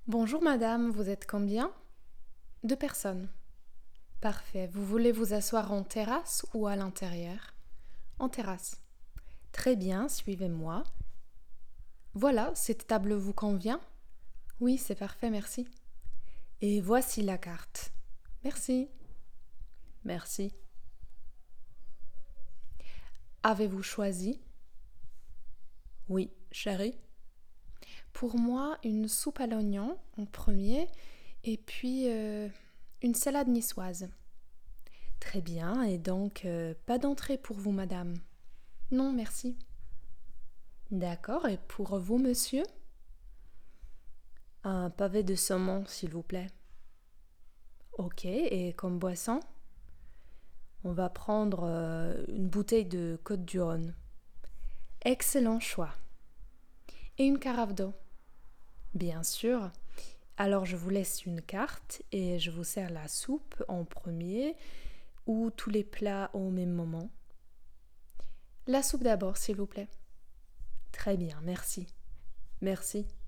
Bonjour madame, vous êtes combien? Deux personnes. Parfait. Vous voulez vous asseoir en terrasse ou à l'intérieur? En terrasse. Très bien, suivez-moi. Voilà, cette table vous convient? Oui, c'est parfait, merci. Et voici la carte. Merci. Merci. Avez-vous choisi? Oui, chérie. Pour moi, une soupe à l'oignon en premier et puis une salade niçoise. Très bien, et donc pas d'entrée pour vous, madame? Non, merci. D'accord, et pour vous, monsieur? Un pavé de saumon, s'il vous plaît. Ok, et comme boisson? On va prendre une bouteille de Côte du Rhône. Excellent choix. Et une carafe d'eau? Bien sûr. Alors je vous laisse une carte et je vous sers la soupe en premier ou tous les plats au même moment. La soupe d'abord, s'il vous plaît. Très bien, merci. Merci.